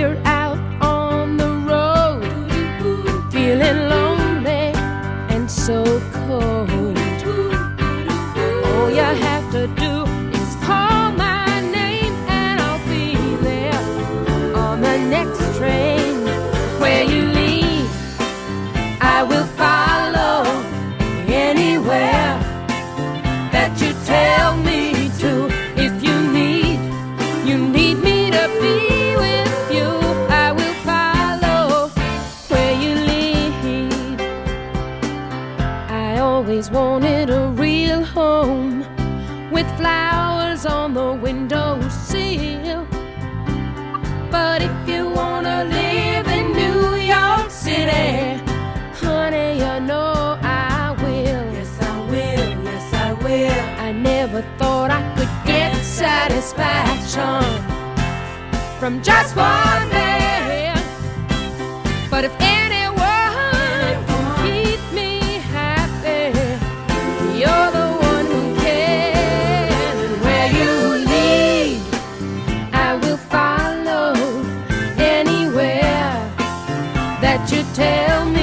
you're out on the road, feeling lonely and so cold, all you have to do is call my name and I'll be there on the next train. Where you lead, I will follow anywhere that you tell me to. If you need me to be with you, I will follow where you lead. I always wanted a real home with flowers on the windowsill, but if you wanna live in New York City, honey, you know I will. Yes, I will. Yes, I will. I never thought I could get satisfaction from just one man, but if anyone can keep me happy, you're the one who can. And where you lead, I will follow anywhere that you tell me.